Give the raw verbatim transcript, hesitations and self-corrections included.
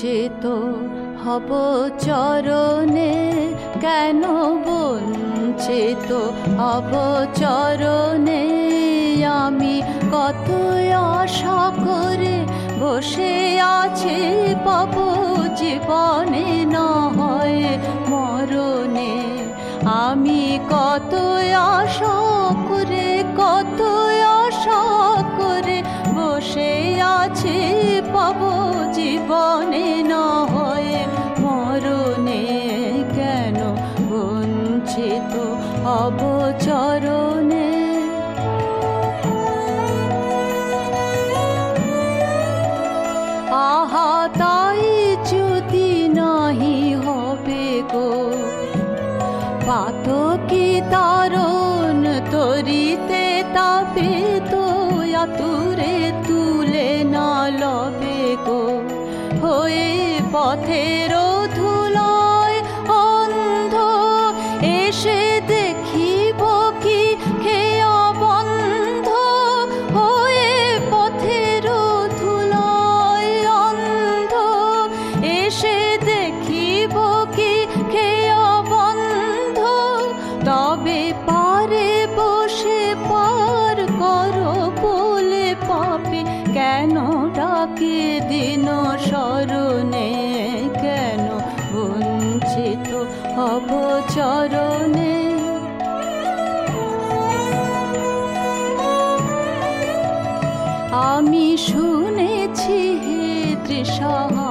বঞ্চিত হব চরণে, কেন বঞ্চিত হব চরণে। আমি কত আশা করে বসে আছি, পাব জীবনে না হয় মরণে। আমি কত আশা করে, কত আশা করে বসে আছি, পাব জীবনে না হয় মরণে। কেন বঞ্চিত হব চরণে। আহা তাই যদি নাহি হবে গো, পাতকি তারণ তরিতে তাপে তো আতুরে তুলে না লবে গো। হয়ে পথের ধুলায় অন্ধ এসে দেখিব কি খেয়া বন্ধ। হয়ে পথের ধুলায় অন্ধ এসে দেখিব কি খেয়া বন্ধ। তবে পারে বসে পার করো বলে পাপে, কেন ডাকে দিন শরণে। কেন বঞ্চিত হব চরণে। আমি শুনেছি হে তৃষা